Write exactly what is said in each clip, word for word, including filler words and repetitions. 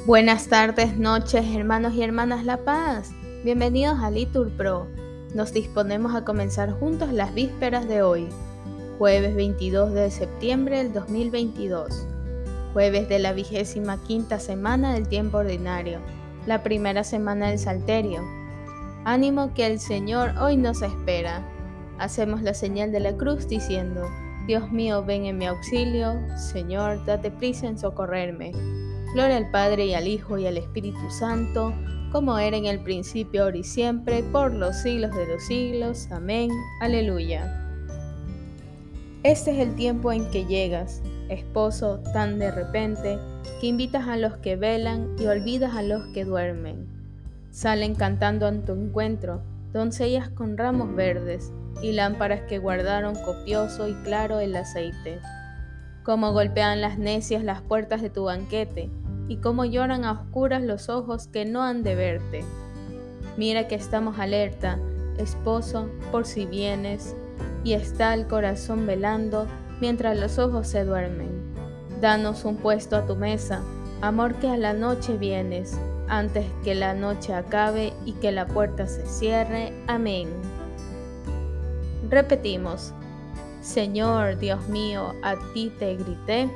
Buenas tardes, noches, hermanos y hermanas La Paz. Bienvenidos a Litur Pro. Nos disponemos a comenzar juntos las vísperas de hoy, jueves veintidós de septiembre del dos mil veintidós, jueves de la vigésima quinta semana del tiempo ordinario, la primera semana del Salterio. Ánimo que el Señor hoy nos espera. Hacemos la señal de la cruz diciendo: Dios mío, ven en mi auxilio. Señor, date prisa en socorrerme. Gloria al Padre y al Hijo y al Espíritu Santo, como era en el principio, ahora y siempre, por los siglos de los siglos. Amén. Aleluya. Este es el tiempo en que llegas, esposo, tan de repente, que invitas a los que velan y olvidas a los que duermen. Salen cantando a tu encuentro, doncellas con ramos verdes y lámparas que guardaron copioso y claro el aceite. Cómo golpean las necias las puertas de tu banquete, y cómo lloran a oscuras los ojos que no han de verte. Mira que estamos alerta, esposo, por si vienes, y está el corazón velando mientras los ojos se duermen. Danos un puesto a tu mesa, amor, que a la noche vienes, antes que la noche acabe y que la puerta se cierre. Amén. Repetimos: Señor Dios mío, a ti te grité,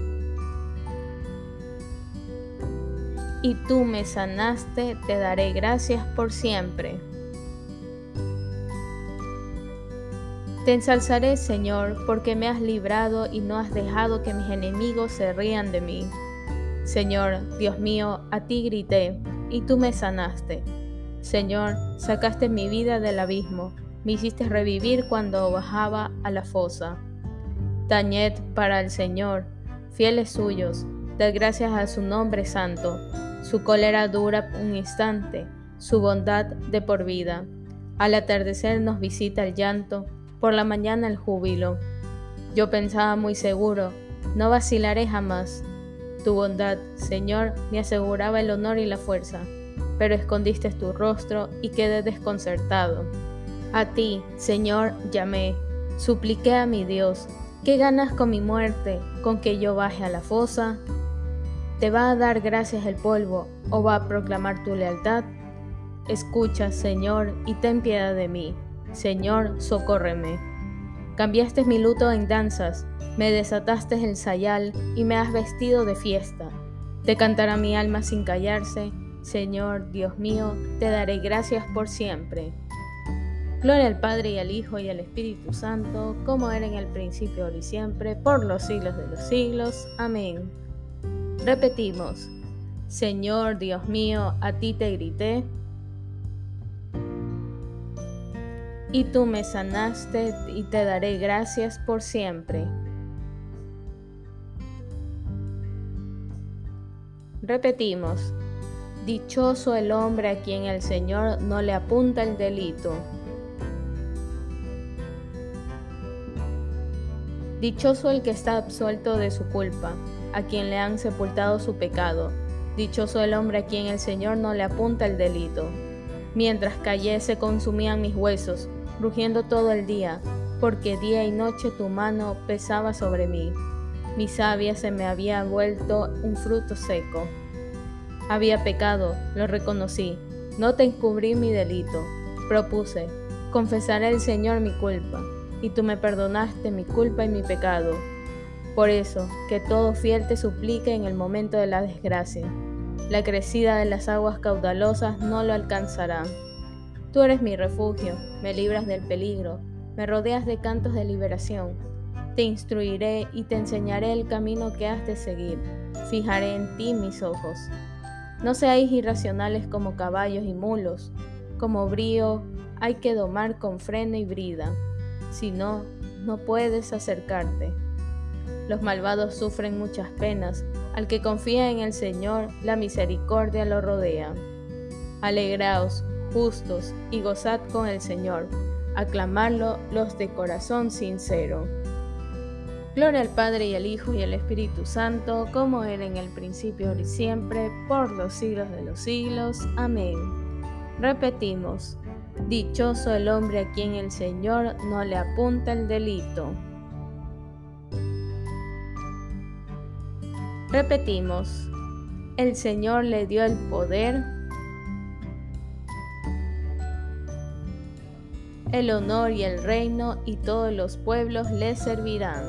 y tú me sanaste, te daré gracias por siempre. Te ensalzaré, Señor, porque me has librado y no has dejado que mis enemigos se rían de mí. Señor, Dios mío, a ti grité, y tú me sanaste. Señor, sacaste mi vida del abismo, me hiciste revivir cuando bajaba a la fosa. Tañed para el Señor, fieles suyos, dad gracias a su nombre santo. Su cólera dura un instante, su bondad de por vida. Al atardecer nos visita el llanto, por la mañana el júbilo. Yo pensaba muy seguro, no vacilaré jamás. Tu bondad, Señor, me aseguraba el honor y la fuerza, pero escondiste tu rostro y quedé desconcertado. A ti, Señor, llamé, supliqué a mi Dios. ¿Qué ganas con mi muerte, con que yo baje a la fosa? ¿Te va a dar gracias el polvo o va a proclamar tu lealtad? Escucha, Señor, y ten piedad de mí. Señor, socórreme. Cambiaste mi luto en danzas, me desataste el sayal y me has vestido de fiesta. Te cantará mi alma sin callarse. Señor, Dios mío, te daré gracias por siempre. Gloria al Padre y al Hijo y al Espíritu Santo, como era en el principio, ahora y siempre, por los siglos de los siglos. Amén. Repetimos: Señor Dios mío, a ti te grité, y tú me sanaste, y te daré gracias por siempre. Repetimos: dichoso el hombre a quien el Señor no le apunta el delito. Dichoso el que está absuelto de su culpa, a quien le han sepultado su pecado. Dichoso el hombre a quien el Señor no le apunta el delito. Mientras callé se consumían mis huesos, rugiendo todo el día, porque día y noche tu mano pesaba sobre mí. Mi savia se me había vuelto un fruto seco. Había pecado, lo reconocí, no te encubrí mi delito. Propuse: confesaré al Señor mi culpa, y tú me perdonaste mi culpa y mi pecado. Por eso, que todo fiel te suplique en el momento de la desgracia. La crecida de las aguas caudalosas no lo alcanzará. Tú eres mi refugio, me libras del peligro, me rodeas de cantos de liberación. Te instruiré y te enseñaré el camino que has de seguir. Fijaré en ti mis ojos. No seáis irracionales como caballos y mulos. Como brío hay que domar con freno y brida. Si no, no puedes acercarte. Los malvados sufren muchas penas, al que confía en el Señor, la misericordia lo rodea. Alegraos, justos, y gozad con el Señor, aclamadlo los de corazón sincero. Gloria al Padre y al Hijo y al Espíritu Santo, como era en el principio, ahora y siempre, por los siglos de los siglos. Amén. Repetimos: dichoso el hombre a quien el Señor no le apunta el delito. Repetimos: el Señor le dio el poder, el honor y el reino, y todos los pueblos le servirán.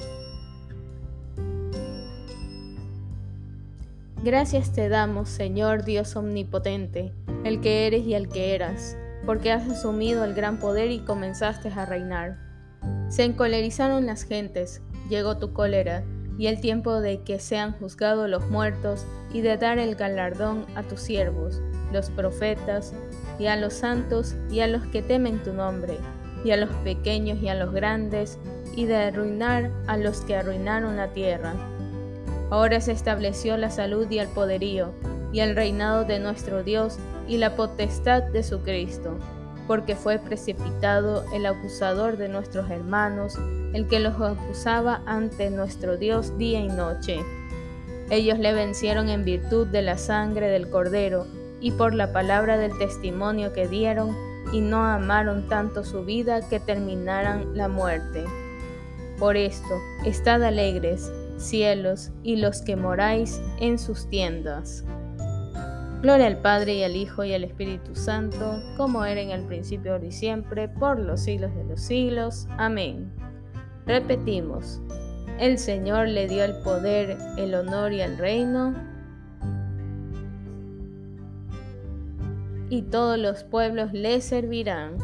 Gracias te damos, Señor Dios omnipotente, el que eres y el que eras, porque has asumido el gran poder y comenzaste a reinar. Se encolerizaron las gentes, llegó tu cólera, y el tiempo de que sean juzgados los muertos, y de dar el galardón a tus siervos, los profetas, y a los santos, y a los que temen tu nombre, y a los pequeños y a los grandes, y de arruinar a los que arruinaron la tierra. Ahora se estableció la salud y el poderío, y el reinado de nuestro Dios, y la potestad de su Cristo, porque fue precipitado el acusador de nuestros hermanos, el que los acusaba ante nuestro Dios día y noche. Ellos le vencieron en virtud de la sangre del Cordero, y por la palabra del testimonio que dieron, y no amaron tanto su vida que terminaran la muerte. Por esto, estad alegres, cielos, y los que moráis en sus tiendas. Gloria al Padre, y al Hijo, y al Espíritu Santo, como era en el principio, ahora y siempre, por los siglos de los siglos. Amén. Repetimos, el Señor le dio el poder, el honor y el reino, y todos los pueblos le servirán.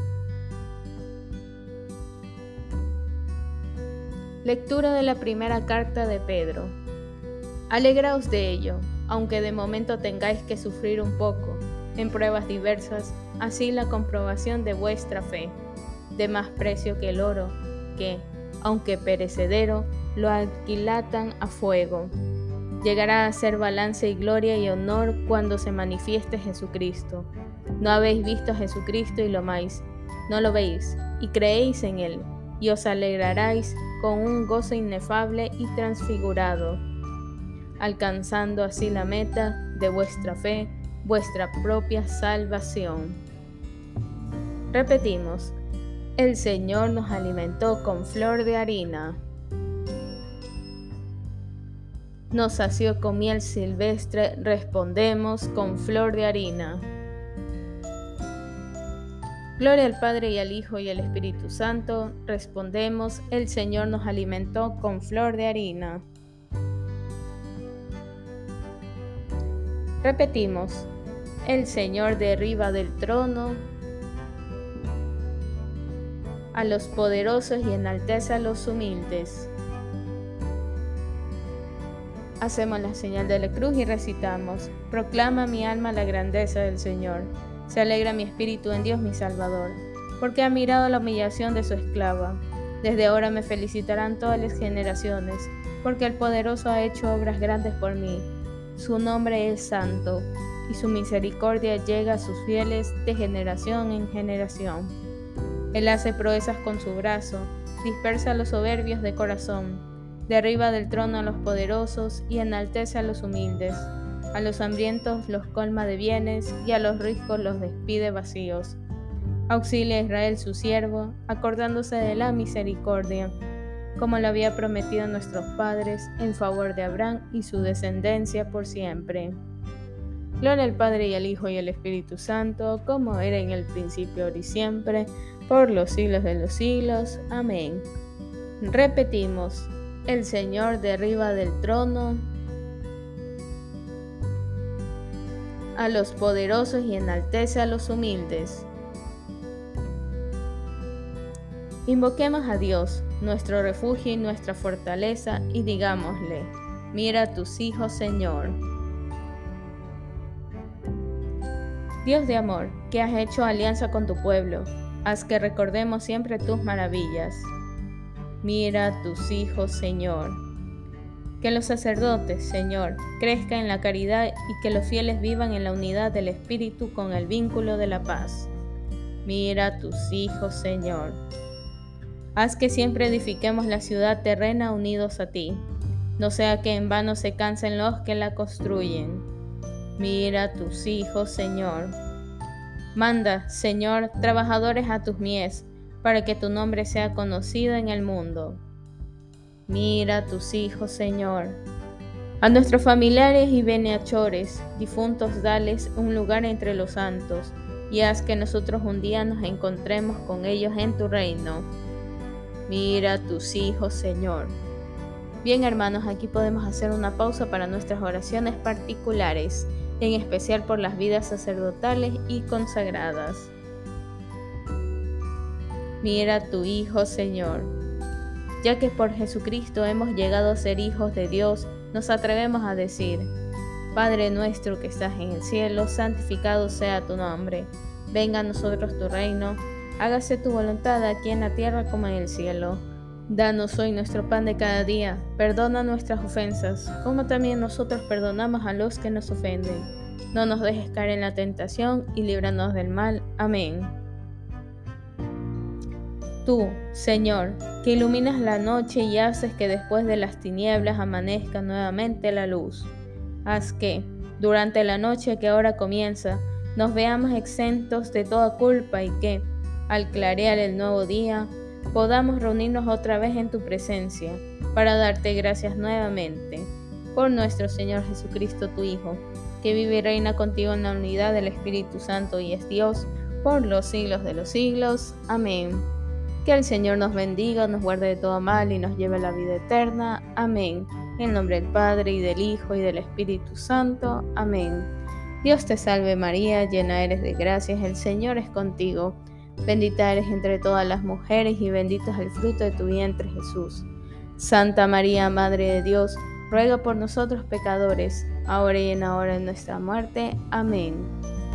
Lectura de la primera carta de Pedro. Alegraos de ello, aunque de momento tengáis que sufrir un poco, en pruebas diversas, así la comprobación de vuestra fe, de más precio que el oro, que, aunque perecedero, lo alquilatan a fuego. Llegará a ser balance y gloria y honor cuando se manifieste Jesucristo. No habéis visto a Jesucristo y lo amáis, no lo veis, y creéis en Él, y os alegraréis con un gozo inefable y transfigurado, alcanzando así la meta de vuestra fe, vuestra propia salvación. Repetimos, el Señor nos alimentó con flor de harina, nos sació con miel silvestre, respondemos con flor de harina. Gloria al Padre, y al Hijo, y al Espíritu Santo, respondemos, el Señor nos alimentó con flor de harina. Repetimos, el Señor derriba del trono a los poderosos y enaltece a los humildes. Hacemos la señal de la cruz y recitamos, proclama mi alma la grandeza del Señor. Se alegra mi espíritu en Dios mi Salvador, porque ha mirado la humillación de su esclava. Desde ahora me felicitarán todas las generaciones, porque el poderoso ha hecho obras grandes por mí. Su nombre es santo, y su misericordia llega a sus fieles de generación en generación. Él hace proezas con su brazo, dispersa a los soberbios de corazón, derriba del trono a los poderosos y enaltece a los humildes. A los hambrientos los colma de bienes, y a los ricos los despide vacíos. Auxilia a Israel su siervo, acordándose de la misericordia, como lo había prometido a nuestros padres, en favor de Abraham y su descendencia por siempre. Gloria al Padre, y al Hijo, y al Espíritu Santo, como era en el principio, ahora y siempre, por los siglos de los siglos. Amén. Repetimos, el Señor derriba del trono a los poderosos y enaltece a los humildes. Invoquemos a Dios, nuestro refugio y nuestra fortaleza, y digámosle, mira a tus hijos, Señor. Dios de amor, que has hecho alianza con tu pueblo, haz que recordemos siempre tus maravillas. Mira a tus hijos, Señor. Que los sacerdotes, Señor, crezcan en la caridad y que los fieles vivan en la unidad del Espíritu con el vínculo de la paz. Mira a tus hijos, Señor. Haz que siempre edifiquemos la ciudad terrena unidos a ti, no sea que en vano se cansen los que la construyen. Mira a tus hijos, Señor. Manda, Señor, trabajadores a tus mies, para que tu nombre sea conocido en el mundo. Mira a tus hijos, Señor. A nuestros familiares y benhechores, difuntos, dales un lugar entre los santos, y haz que nosotros un día nos encontremos con ellos en tu reino. Mira a tus hijos, Señor. Bien, hermanos, aquí podemos hacer una pausa para nuestras oraciones particulares, en especial por las vidas sacerdotales y consagradas. Mira a tu Hijo, Señor. Ya que por Jesucristo hemos llegado a ser hijos de Dios, nos atrevemos a decir: Padre nuestro que estás en el cielo, santificado sea tu nombre. Venga a nosotros tu reino. Hágase tu voluntad aquí en la tierra como en el cielo. Danos hoy nuestro pan de cada día. Perdona nuestras ofensas, como también nosotros perdonamos a los que nos ofenden. No nos dejes caer en la tentación y líbranos del mal. Amén. Tú, Señor, que iluminas la noche y haces que después de las tinieblas amanezca nuevamente la luz. Haz que, durante la noche que ahora comienza, nos veamos exentos de toda culpa y que, al clarear el nuevo día, podamos reunirnos otra vez en tu presencia para darte gracias nuevamente. Por nuestro Señor Jesucristo, tu Hijo, que vive y reina contigo en la unidad del Espíritu Santo y es Dios, por los siglos de los siglos. Amén. Que el Señor nos bendiga, nos guarde de todo mal y nos lleve a la vida eterna. Amén. En nombre del Padre, y del Hijo, y del Espíritu Santo. Amén. Dios te salve María, llena eres de gracias, el Señor es contigo. Bendita eres entre todas las mujeres, y bendito es el fruto de tu vientre, Jesús. Santa María, Madre de Dios, ruega por nosotros pecadores, ahora y en la hora de nuestra muerte. Amén.